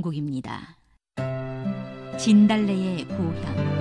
신청곡입니다. 진달래의 고향.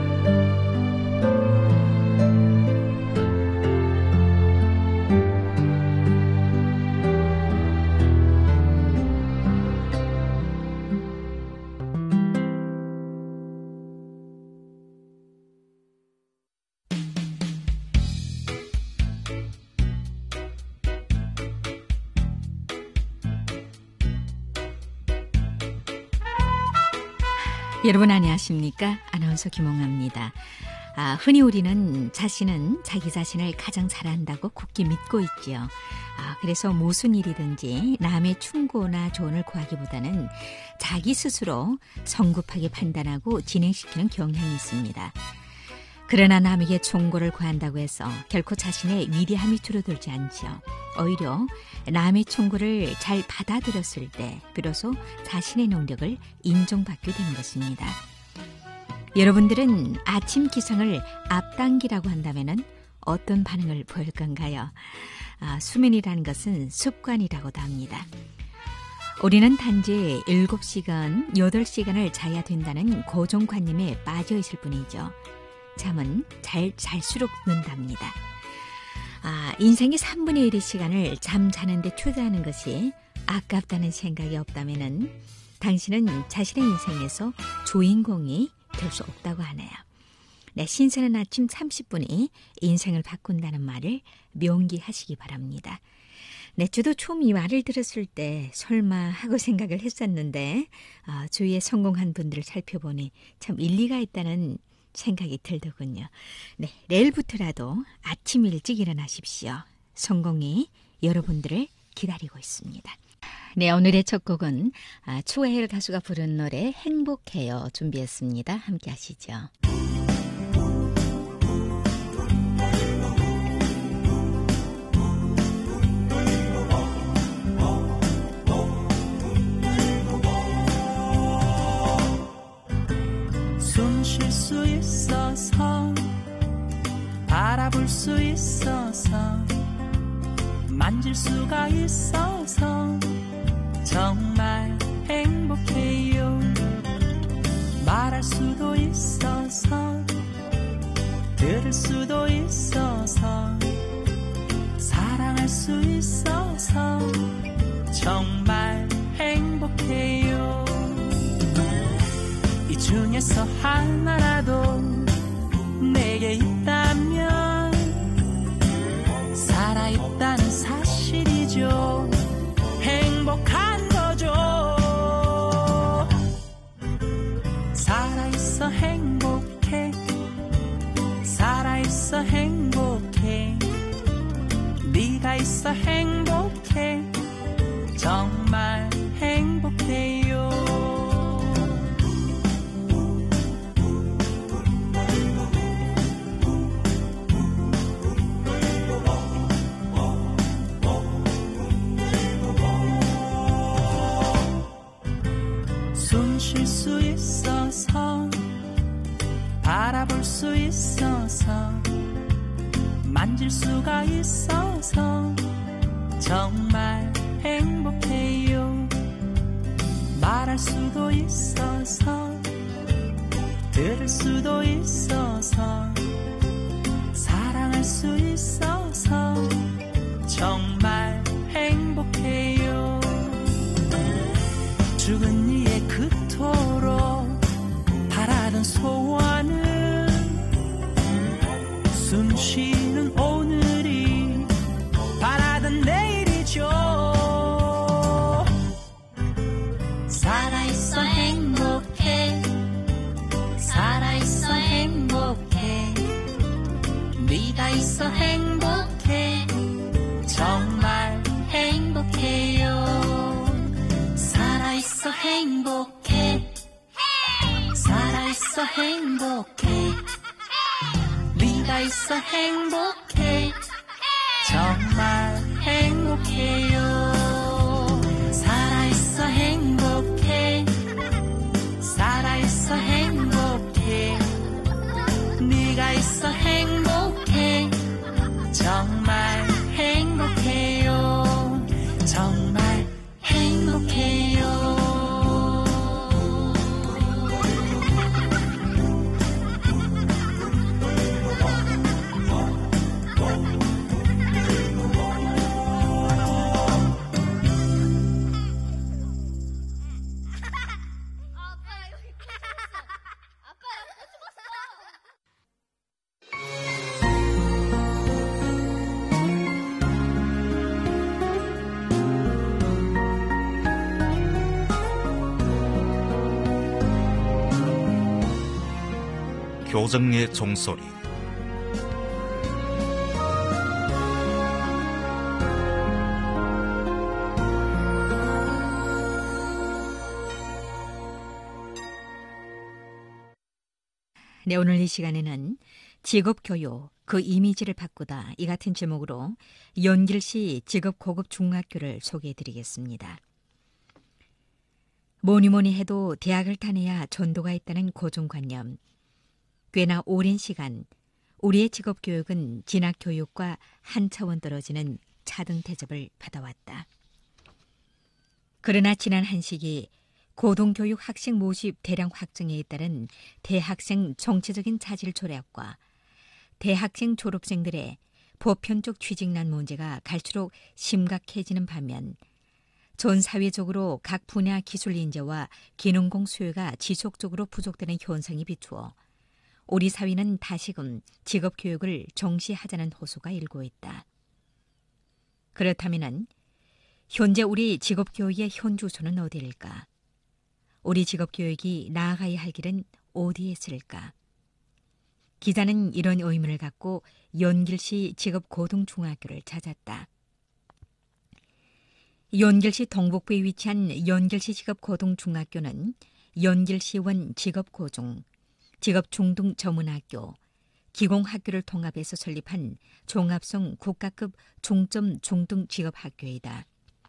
여러분 안녕하십니까? 아나운서 김홍아입니다. 흔히 우리는 자신은 자기 자신을 가장 잘한다고 굳게 믿고 있지요. 그래서 무슨 일이든지 남의 충고나 조언을 구하기보다는 자기 스스로 성급하게 판단하고 진행시키는 경향이 있습니다. 그러나 남에게 충고를 구한다고 해서 결코 자신의 위대함이 줄어들지 않죠. 오히려 남의 충고를 잘 받아들였을 때 비로소 자신의 능력을 인정받게 되는 것입니다. 여러분들은 아침 기상을 앞당기라고 한다면 어떤 반응을 보일 건가요? 수면이라는 것은 습관이라고도 합니다. 우리는 단지 7시간, 8시간을 자야 된다는 고정관념에 빠져 있을 뿐이죠. 잠은 잘 잘수록 는답니다. 인생의 3분의 1의 시간을 잠자는데 투자하는 것이 아깝다는 생각이 없다면 당신은 자신의 인생에서 주인공이 될 수 없다고 하네요. 신선한 아침 30분이 인생을 바꾼다는 말을 명기하시기 바랍니다. 저도 처음 이 말을 들었을 때 설마 하고 생각을 했었는데 주위에 성공한 분들을 살펴보니 참 일리가 있다는 생각이 들더군요. 내일부터라도 아침 일찍 일어나십시오. 성공이 여러분들을 기다리고 있습니다. 오늘의 첫 곡은 추하엘 가수가 부른 노래 행복해요 준비했습니다. 함께 하시죠. 숨 쉴 수 있어서 바라볼 수 있어서 만질 수가 있어서 정말 행복해요. 말할 수도 있어서 들을 수도 있어서 사랑할 수 있어서 정말 행복해요. 이 중에서 하나라도 내게 있다면 살아있다는 사실이죠. 행복한 거죠. 살아있어 행복해. 살아있어 행복해. 네가 있어 행복해. 정말 행복해요. 쉴 수 있어서 바라볼 수 있어서 만질 수가 있어서 정말 행복해요. 말할 수도 있어서 들을 수도 있어서 사랑할 수 있어서 정말 행복해요. 죽은 이의 그토록 바라던 소원은 숨 쉬는 오늘이 바라던 내일이죠. 살아있어 행복해. 살아있어 행복해. 네가 있어 행복해. 정말 행복해요. 살아있어 행복해. 살아있어 행복해. 네가 있어 행복해. 정말 행복해요. 살아있어 행복해. 살아있어 행복해. 네가 있어 행복해. 정말 행복해요. 정말 행복해요. 교정의 종소리. 네, 오늘 이 시간에는 직업교육, 그 이미지를 바꾸다, 이 같은 제목으로 연길시 직업고급중학교를 소개해드리겠습니다. 뭐니 해도 대학을 다녀야 전도가 있다는 고정관념. 꽤나 오랜 시간 우리의 직업교육은 진학교육과 한 차원 떨어지는 차등 대접을 받아왔다. 그러나 지난 한 시기 고등교육 학생 모집 대량 확정에 따른 대학생 정치적인 차질 조략과 대학생 졸업생들의 보편적 취직난 문제가 갈수록 심각해지는 반면 전 사회적으로 각 분야 기술 인재와 기능공 수요가 지속적으로 부족되는 현상이 비추어 우리 사회는 다시금 직업교육을 정시하자는 호소가 일고 있다. 그렇다면 현재 우리 직업교육의 현주소는 어디일까? 우리 직업교육이 나아가야 할 길은 어디에 있을까? 기자는 이런 의문을 갖고 연길시 직업고등중학교를 찾았다. 연길시 동북부에 위치한 연길시 직업고등중학교는 연길시원 직업고중, 직업중등전문학교, 기공학교를 통합해서 설립한 종합성 국가급 중점 중등직업학교이다.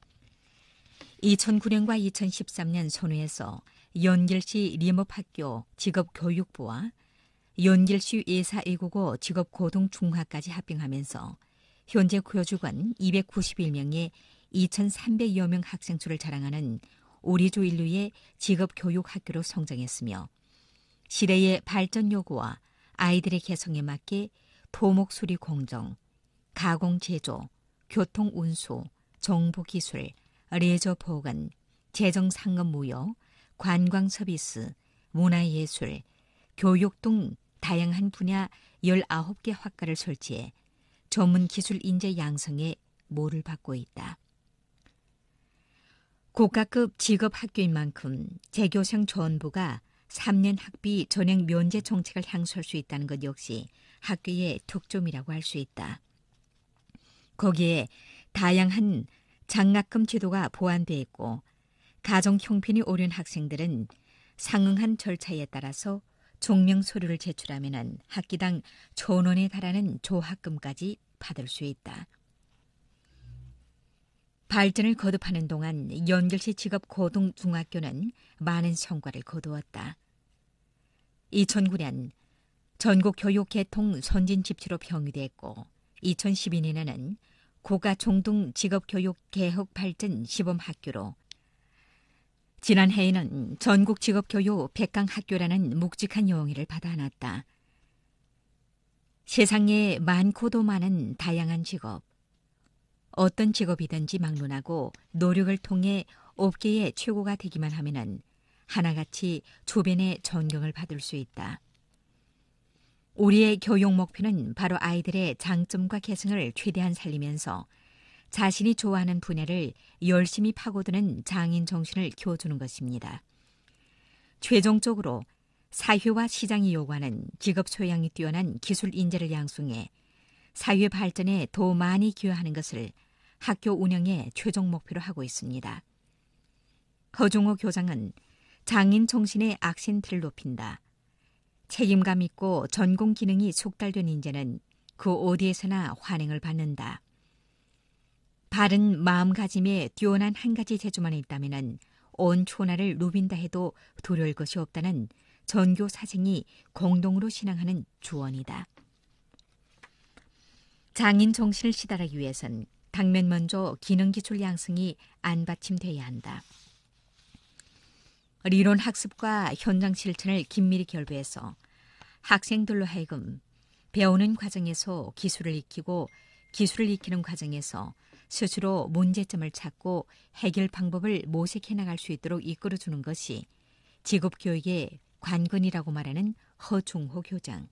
2009년과 2013년 선후에서 연길시 리업학교 직업교육부와 연길시 예사외국어 직업고등중학까지 합병하면서 현재 교직원 291명의 2,300여 명 학생 수를 자랑하는 우리조 인류의 직업교육학교로 성장했으며 시대의 발전 요구와 아이들의 개성에 맞게 토목수리 공정, 가공제조, 교통운수, 정보기술, 레저보건, 재정상업무역, 관광서비스, 문화예술, 교육 등 다양한 분야 19개 학과를 설치해 전문 기술 인재 양성에 모를 받고 있다. 국가급 직업학교인 만큼 재교생 전부가 3년 학비 전액 면제 정책을 향수할 수 있다는 것 역시 학교의 특점이라고 할 수 있다. 거기에 다양한 장학금 제도가 보완돼 있고 가정 형편이 어려운 학생들은 상응한 절차에 따라서 종명 서류를 제출하면 학기당 1,000원에 달하는 조학금까지 받을 수 있다. 발전을 거듭하는 동안 연길시 직업고등중학교는 많은 성과를 거두었다. 2009년 전국교육 개통 선진집지로 평의됐고 2012년에는 고가중등 직업교육 개혁 발전 시범학교로 지난해에는 전국직업교육 100강학교라는 묵직한 영예를 받아 안았다. 세상에 많고도 많은 다양한 직업, 어떤 직업이든지 막론하고 노력을 통해 업계의 최고가 되기만 하면 하나같이 주변의 존경을 받을 수 있다. 우리의 교육 목표는 바로 아이들의 장점과 개성을 최대한 살리면서 자신이 좋아하는 분야를 열심히 파고드는 장인 정신을 키워주는 것입니다. 최종적으로 사회와 시장이 요구하는 직업 소양이 뛰어난 기술 인재를 양성해 사회 발전에 더 많이 기여하는 것을 학교 운영의 최종 목표로 하고 있습니다. 허종호 교장은 장인 정신의 악센트를 높인다. 책임감 있고 전공 기능이 숙달된 인재는 그 어디에서나 환영을 받는다. 바른 마음가짐에 뛰어난 한 가지 재주만 있다면 온 초나를 누빈다 해도 두려울 것이 없다는 전교 사생이 공동으로 신앙하는 주언이다. 장인 정신을 시달하기 위해선 당면 먼저 기능기술 양성이 안받침돼야 한다.理論 학습과 현장 실천을 긴밀히 결부해서 학생들로 하여금 배우는 과정에서 기술을 익히고 기술을 익히는 과정에서 스스로 문제점을 찾고 해결 방법을 모색해 나갈 수 있도록 이끌어주는 것이 직업교육의 관건이라고 말하는 허중호 교장.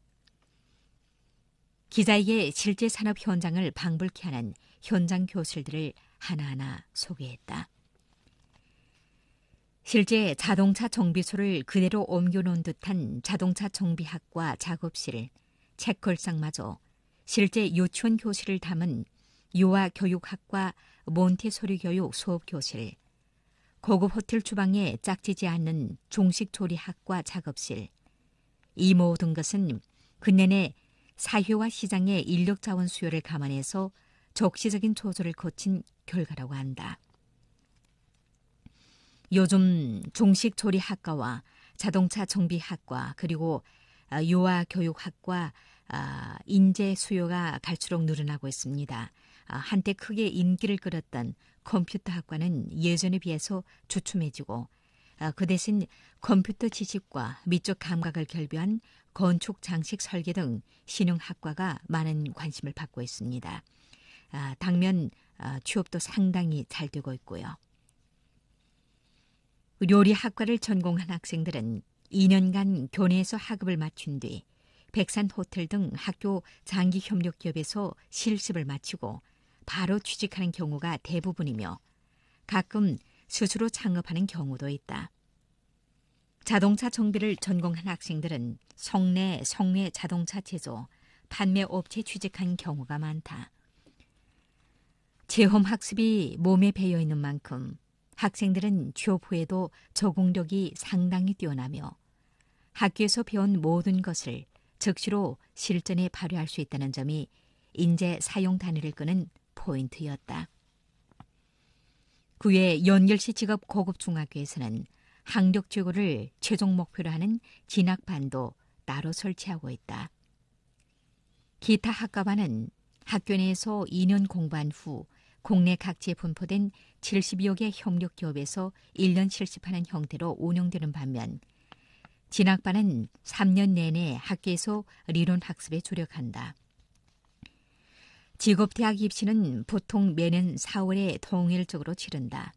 기자에게 실제 산업 현장을 방불케 하는 현장 교실들을 하나하나 소개했다. 실제 자동차 정비소를 그대로 옮겨놓은 듯한 자동차 정비학과 작업실, 책걸상마저 실제 유치원 교실을 담은 유아교육학과 몬테소리 교육 수업교실, 고급 호텔 주방에 짝지지 않는 중식조리학과 작업실, 이 모든 것은 근년에 사회와 시장의 인력자원 수요를 감안해서 적시적인 조절을 거친 결과라고 한다. 요즘 중식조리학과와 자동차 정비학과 그리고 유아교육학과 인재 수요가 갈수록 늘어나고 있습니다. 한때 크게 인기를 끌었던 컴퓨터학과는 예전에 비해서 주춤해지고 그 대신 컴퓨터 지식과 미적 감각을 결부한 건축, 장식, 설계 등 신흥학과가 많은 관심을 받고 있습니다. 당면 취업도 상당히 잘 되고 있고요. 요리학과를 전공한 학생들은 2년간 교내에서 학업을 마친 뒤 백산 호텔 등 학교 장기 협력 기업에서 실습을 마치고 바로 취직하는 경우가 대부분이며 가끔 스스로 창업하는 경우도 있다. 자동차 정비를 전공한 학생들은 성내 자동차 제조, 판매 업체에 취직한 경우가 많다. 체험 학습이 몸에 배어 있는 만큼 학생들은 취업 후에도 적응력이 상당히 뛰어나며 학교에서 배운 모든 것을 즉시로 실전에 발휘할 수 있다는 점이 인재 사용 단위를 끄는 포인트였다. 그외 연결시 직업 고급 중학교에서는 학력 최고를 최종 목표로 하는 진학반도 따로 설치하고 있다. 기타 학과반은 학교 내에서 2년 공부한 후 국내 각지에 분포된 70여 개 협력 기업에서 1년 실습하는 형태로 운영되는 반면 진학반은 3년 내내 학교에서 리론 학습에 주력한다. 직업대학 입시는 보통 매년 4월에 통일적으로 치른다.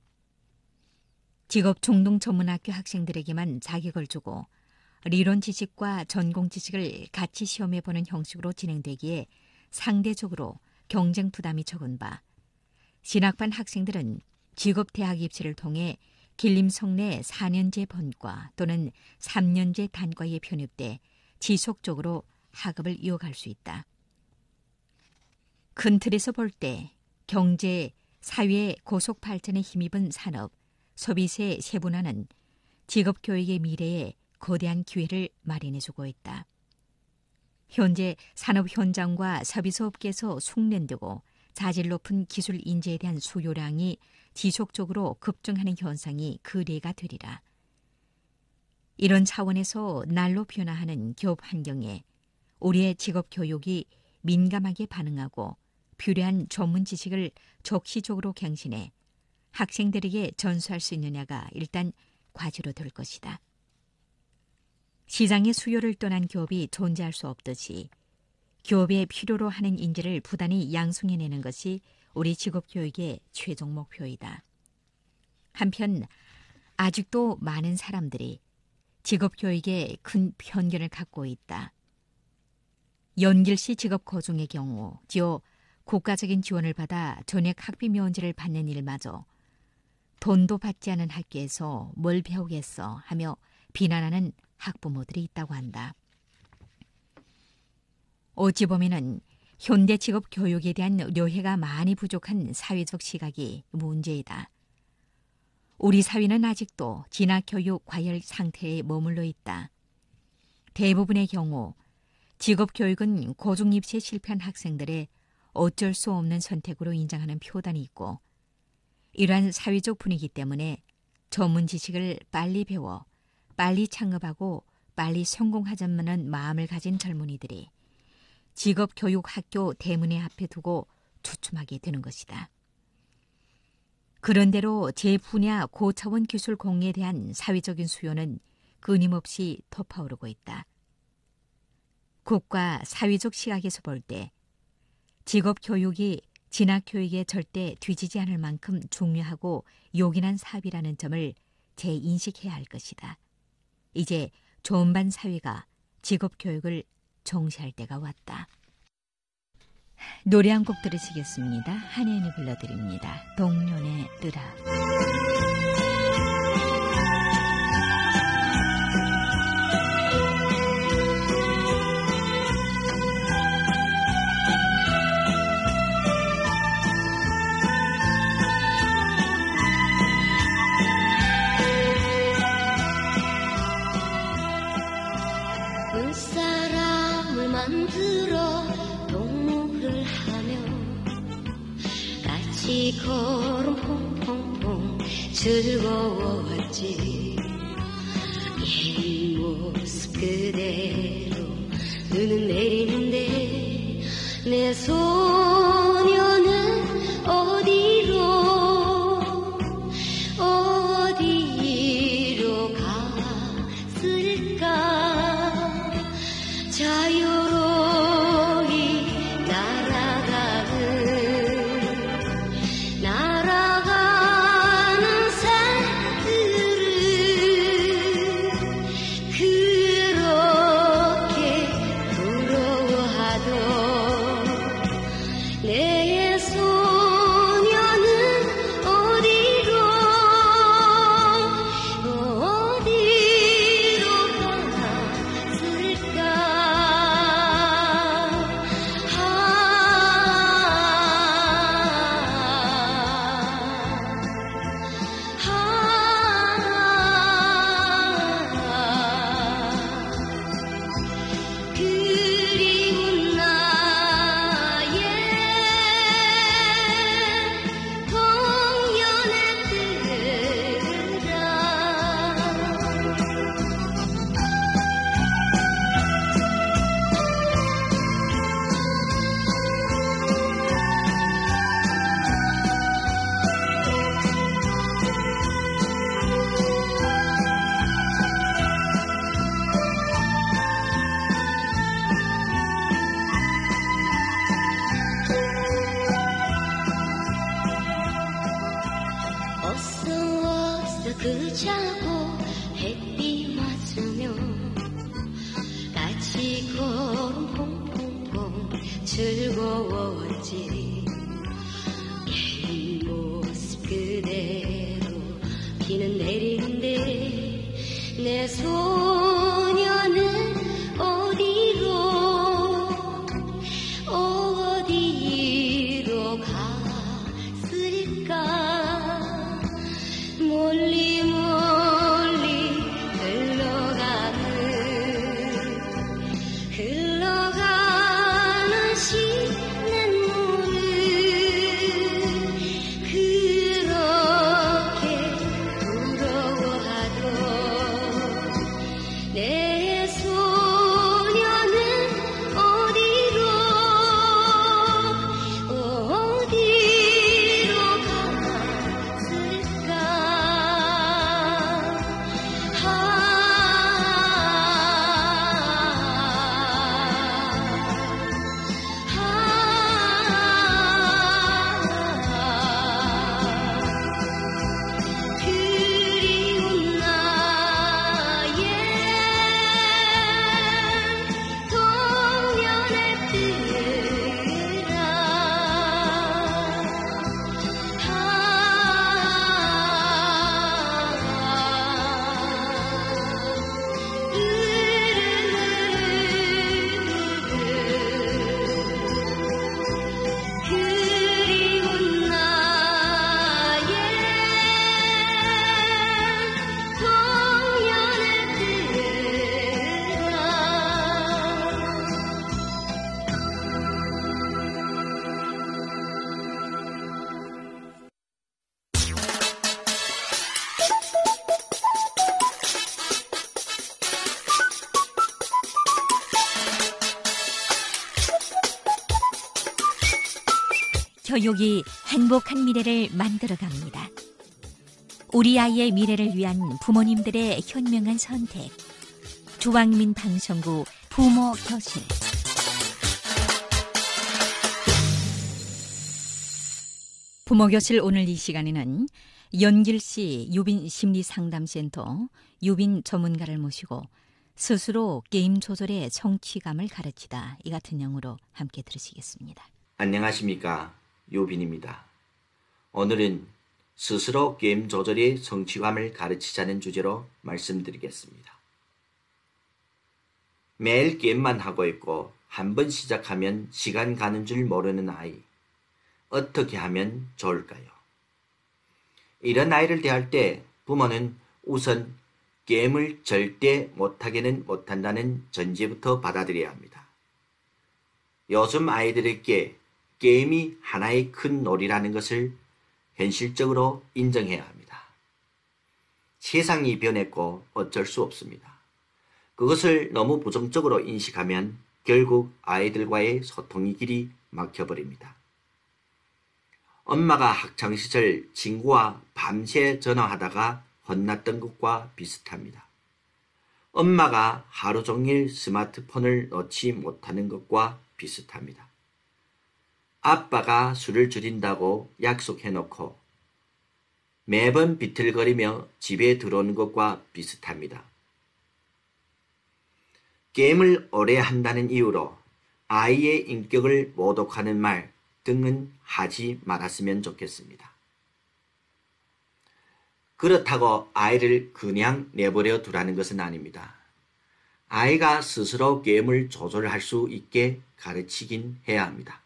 직업중등전문학교 학생들에게만 자격을 주고 리론 지식과 전공 지식을 같이 시험해보는 형식으로 진행되기에 상대적으로 경쟁 부담이 적은 바 진학반 학생들은 직업대학 입시를 통해 길림성 내 4년제 본과 또는 3년제 단과에 편입돼 지속적으로 학업을 이어갈 수 있다. 큰 틀에서 볼 때 경제, 사회 고속 발전에 힘입은 산업, 소비세 세분화는 직업교육의 미래에 거대한 기회를 마련해주고 있다. 현재 산업 현장과 서비스업계에서 숙련되고 자질 높은 기술 인재에 대한 수요량이 지속적으로 급증하는 현상이 그例가 되리라. 이런 차원에서 날로 변화하는 기업 환경에 우리의 직업교육이 민감하게 반응하고 필요한 전문 지식을 적시적으로 갱신해 학생들에게 전수할 수 있느냐가 일단 과제로 될 것이다. 시장의 수요를 떠난 기업이 존재할 수 없듯이 기업의 필요로 하는 인재를 부단히 양성해내는 것이 우리 직업교육의 최종 목표이다. 한편 아직도 많은 사람들이 직업교육에 큰 편견을 갖고 있다. 연길시 직업고중의 경우 지어 국가적인 지원을 받아 전액 학비 면제를 받는 일마저 돈도 받지 않은 학교에서 뭘 배우겠어 하며 비난하는 학부모들이 있다고 한다. 어찌 보면은 현대 직업 교육에 대한 료해가 많이 부족한 사회적 시각이 문제이다. 우리 사회는 아직도 진학교육 과열 상태에 머물러 있다. 대부분의 경우 직업교육은 고중 입시에 실패한 학생들의 어쩔 수 없는 선택으로 인정하는 표단이 있고 이러한 사회적 분위기 때문에 전문 지식을 빨리 배워 빨리 창업하고 빨리 성공하자는 마음을 가진 젊은이들이 직업교육학교 대문에 앞에 두고 주춤하게 되는 것이다. 그런대로 제 분야 고차원 기술 공예에 대한 사회적인 수요는 끊임없이 덮어오르고 있다. 국가 사회적 시각에서 볼 때 직업교육이 진학교육에 절대 뒤지지 않을 만큼 중요하고 요긴한 사업이라는 점을 재인식해야 할 것이다. 이제 전반 사회가 직업교육을重視할 때가 왔다. 노래 한 곡 들으시겠습니다. 한혜연이 불러드립니다. 동년의 뜨라. 즐거웠지. 옛 모습 그대로 눈은 내리는데 내 소녀는 어디로 갔을까. 자유로이 날아가는 새들을 그렇게 부러워하던 내 소녀는 어디로 그리운 나의 동년의 어서 그 자고 햇빛 맞으며 같이 걸음 퐁퐁퐁 즐거웠지. 옛 모습 그대로 비는 내리는데 내 소녀는 어디로 갔을까. 멀리 멀리 흘러가는 시냇물을 그렇게 부러워하던 내 소녀는 어디로 그리운 나의 동년의 그리운 나의 교육이 행복한 미래를 만들어갑니다. 우리 아이의 미래를 위한 부모님들의 현명한 선택. 조왕민 방송국 부모교실. 부모교실 오늘 이 시간에는 연길시 유빈심리상담센터 유빈 전문가를 모시고 스스로 게임 조절의 성취감을 가르치다 이 같은 영어로 함께 들으시겠습니다. 안녕하십니까, 유빈입니다. 오늘은 스스로 게임 조절의 성취감을 가르치자는 주제로 말씀드리겠습니다. 매일 게임만 하고 있고 한 번 시작하면 시간 가는 줄 모르는 아이, 어떻게 하면 좋을까요? 이런 아이를 대할 때 부모는 우선 게임을 절대 못하게는 못한다는 전제부터 받아들여야 합니다. 요즘 아이들에게 게임이 하나의 큰 놀이라는 것을 현실적으로 인정해야 합니다. 세상이 변했고 어쩔 수 없습니다. 그것을 너무 부정적으로 인식하면 결국 아이들과의 소통의 길이 막혀버립니다. 엄마가 학창시절 친구와 밤새 전화하다가 혼났던 것과 비슷합니다. 엄마가 하루 종일 스마트폰을 놓지 못하는 것과 비슷합니다. 아빠가 술을 줄인다고 약속해놓고 매번 비틀거리며 집에 들어오는 것과 비슷합니다. 게임을 오래 한다는 이유로 아이의 인격을 모독하는 말 등은 하지 말았으면 좋겠습니다. 그렇다고 아이를 그냥 내버려 두라는 것은 아닙니다. 아이가 스스로 게임을 조절할 수 있게 가르치긴 해야 합니다.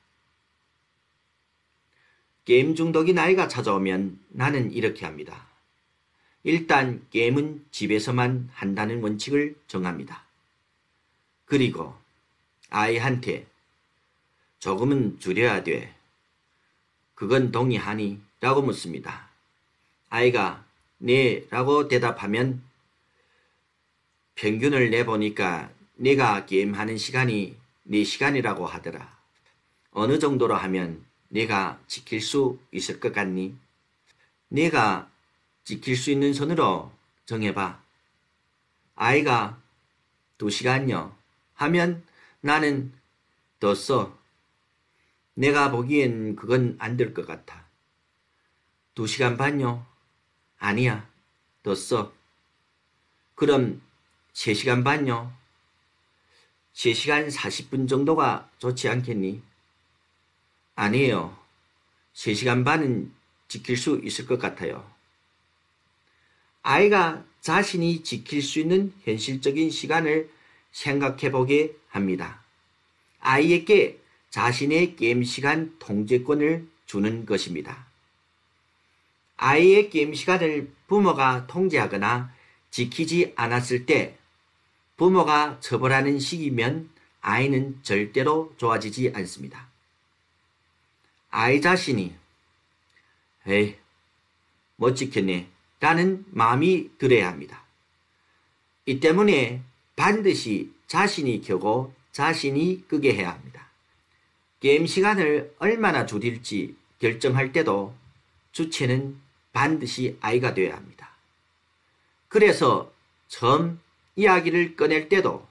게임 중독인 아이가 찾아오면 나는 이렇게 합니다. 일단 게임은 집에서만 한다는 원칙을 정합니다. 그리고 아이한테 조금은 줄여야 돼. 그건 동의하니? 라고 묻습니다. 아이가 네 라고 대답하면 평균을 내보니까 네가 게임하는 시간이 4시간이라고 하더라. 어느 정도로 하면 네가 지킬 수 있을 것 같니? 네가 지킬 수 있는 선으로 정해봐. 아이가 2시간요 하면 나는 더 써. 내가 보기엔 그건 안 될 것 같아. 2시간 반요? 아니야. 더 써. 그럼 3시간 반요? 3시간 40분 정도가 좋지 않겠니? 아니에요. 3시간 반은 지킬 수 있을 것 같아요. 아이가 자신이 지킬 수 있는 현실적인 시간을 생각해 보게 합니다. 아이에게 자신의 게임 시간 통제권을 주는 것입니다. 아이의 게임 시간을 부모가 통제하거나 지키지 않았을 때 부모가 처벌하는 시기면 아이는 절대로 좋아지지 않습니다. 아이 자신이 에이 못 지켰네 라는 마음이 들어야 합니다. 이 때문에 반드시 자신이 켜고 자신이 끄게 해야 합니다. 게임 시간을 얼마나 줄일지 결정할 때도 주체는 반드시 아이가 되어야 합니다. 그래서 처음 이야기를 꺼낼 때도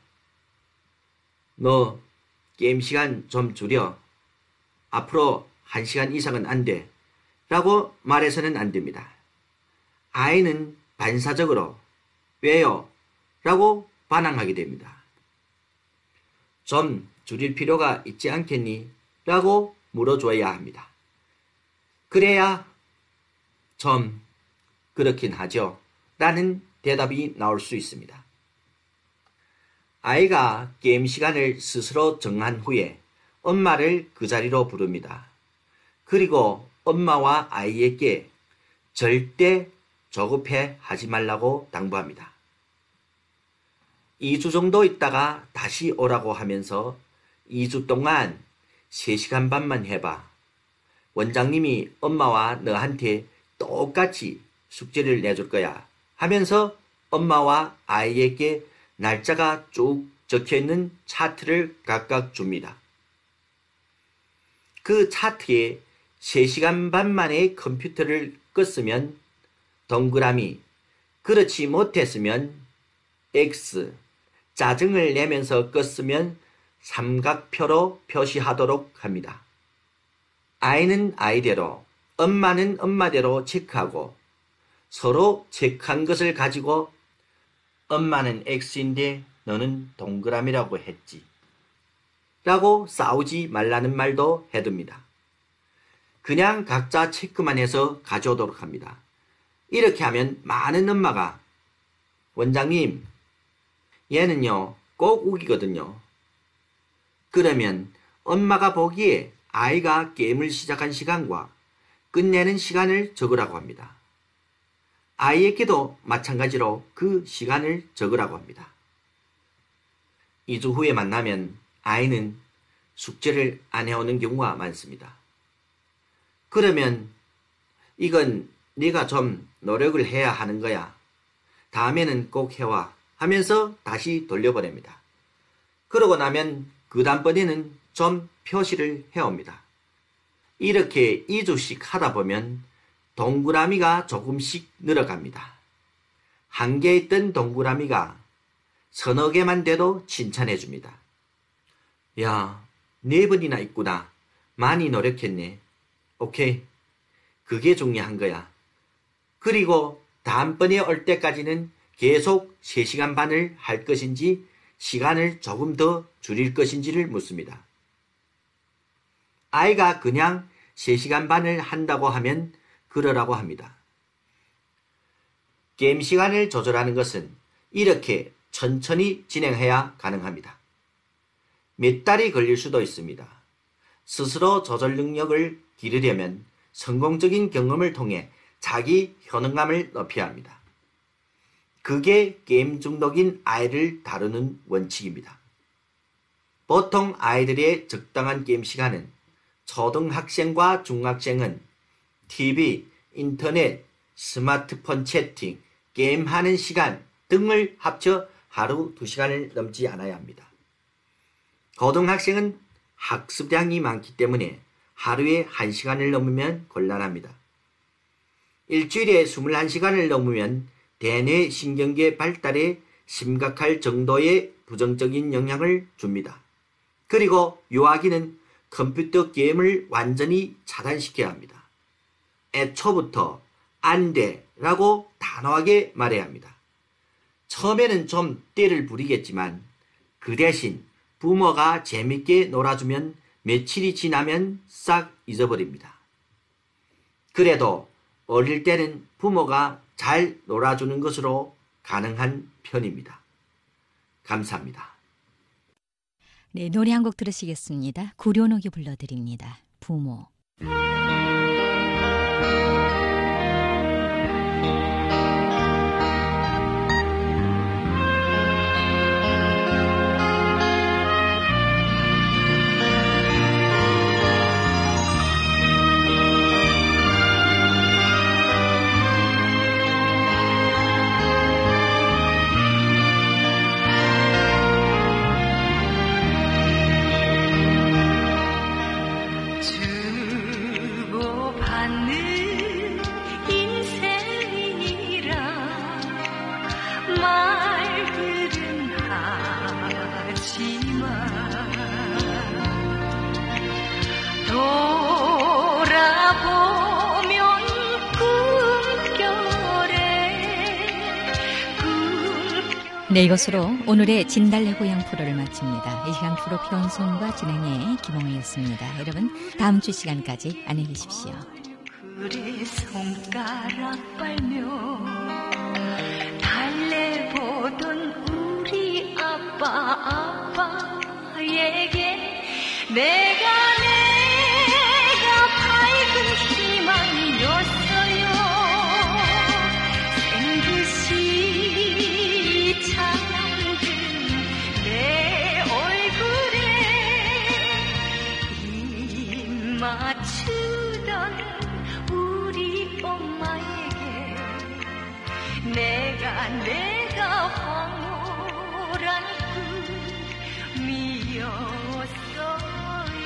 너 게임 시간 좀 줄여. 앞으로 1시간 이상은 안 돼. 라고 말해서는 안 됩니다. 아이는 반사적으로 왜요? 라고 반항하게 됩니다. 좀 줄일 필요가 있지 않겠니? 라고 물어줘야 합니다. 그래야 좀 그렇긴 하죠. 라는 대답이 나올 수 있습니다. 아이가 게임 시간을 스스로 정한 후에 엄마를 그 자리로 부릅니다. 그리고 엄마와 아이에게 절대 조급해 하지 말라고 당부합니다. 2주 정도 있다가 다시 오라고 하면서 2주 동안 3시간 반만 해봐. 원장님이 엄마와 너한테 똑같이 숙제를 내줄 거야. 하면서 엄마와 아이에게 날짜가 쭉 적혀있는 차트를 각각 줍니다. 그 차트에 3시간 반 만에 컴퓨터를 껐으면 동그라미, 그렇지 못했으면 X, 짜증을 내면서 껐으면 삼각표로 표시하도록 합니다. 아이는 아이대로, 엄마는 엄마대로 체크하고 서로 체크한 것을 가지고 엄마는 X인데 너는 동그라미라고 했지. 라고 싸우지 말라는 말도 해둡니다. 그냥 각자 체크만 해서 가져오도록 합니다. 이렇게 하면 많은 엄마가 원장님, 얘는요 꼭 우기거든요. 그러면 엄마가 보기에 아이가 게임을 시작한 시간과 끝내는 시간을 적으라고 합니다. 아이에게도 마찬가지로 그 시간을 적으라고 합니다. 2주 후에 만나면 아이는 숙제를 안 해오는 경우가 많습니다. 그러면 이건 네가 좀 노력을 해야 하는 거야. 다음에는 꼭 해와 하면서 다시 돌려보냅니다. 그러고 나면 그 다음번에는 좀 표시를 해옵니다. 이렇게 2주씩 하다 보면 동그라미가 조금씩 늘어갑니다. 한 개 있던 동그라미가 서너 개만 돼도 칭찬해 줍니다. 야, 4번이나 있구나. 많이 노력했네. 오케이. 그게 중요한 거야. 그리고 다음번에 올 때까지는 계속 3시간 반을 할 것인지 시간을 조금 더 줄일 것인지를 묻습니다. 아이가 그냥 3시간 반을 한다고 하면 그러라고 합니다. 게임 시간을 조절하는 것은 이렇게 천천히 진행해야 가능합니다. 몇 달이 걸릴 수도 있습니다. 스스로 조절 능력을 기르려면 성공적인 경험을 통해 자기 효능감을 높여야 합니다. 그게 게임 중독인 아이를 다루는 원칙입니다. 보통 아이들의 적당한 게임 시간은 초등학생과 중학생은 TV, 인터넷, 스마트폰 채팅, 게임하는 시간 등을 합쳐 하루 2시간을 넘지 않아야 합니다. 고등학생은 학습량이 많기 때문에 하루에 1시간을 넘으면 곤란합니다. 일주일에 21시간을 넘으면 대뇌 신경계 발달에 심각할 정도의 부정적인 영향을 줍니다. 그리고 유아기는 컴퓨터 게임을 완전히 차단시켜야 합니다. 애초부터 안 돼라고 단호하게 말해야 합니다. 처음에는 좀 떼를 부리겠지만 그 대신 부모가 재밌게 놀아주면 며칠이 지나면 싹 잊어버립니다. 그래도 어릴 때는 부모가 잘 놀아주는 것으로 가능한 편입니다. 감사합니다. 네, 노래 한 곡 들으시겠습니다. 구려녹이 불러드립니다. 부모. 네, 이것으로 오늘의 진달래 고향 프로를 마칩니다. 이 시간 프로 편성과 진행의 김홍이었습니다. 여러분, 다음 주 시간까지 안녕히 계십시오. 그래 손가락 빨며 달래보던 우리 아빠에게 내가 밝은 희망이었어요. 생듯이 잠든 내 얼굴에 입 맞추던 우리 엄마에게 내가 황홀한 꿈이었어.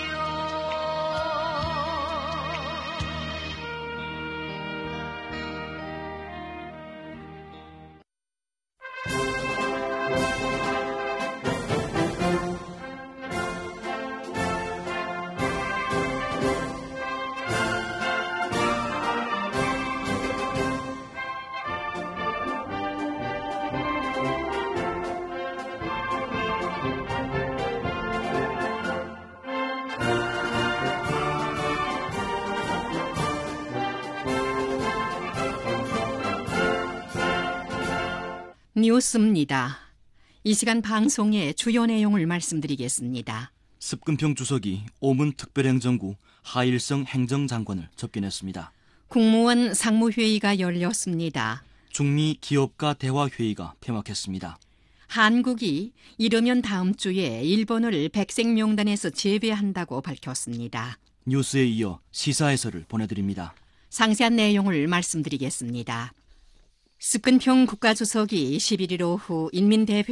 뉴스입니다. 이 시간 방송의 주요 내용을 말씀드리겠습니다. 습근평 주석이 오문 특별행정구 하일성 행정장관을 접견했습니다. 국무원 상무회의가 열렸습니다. 중미 기업가 대화회의가 폐막했습니다. 한국이 이르면 다음 주에 일본을 백색명단에서 제외한다고 밝혔습니다. 뉴스에 이어 시사해설을 보내드립니다. 상세한 내용을 말씀드리겠습니다. 습근평 국가주석이 11일 오후 인민대표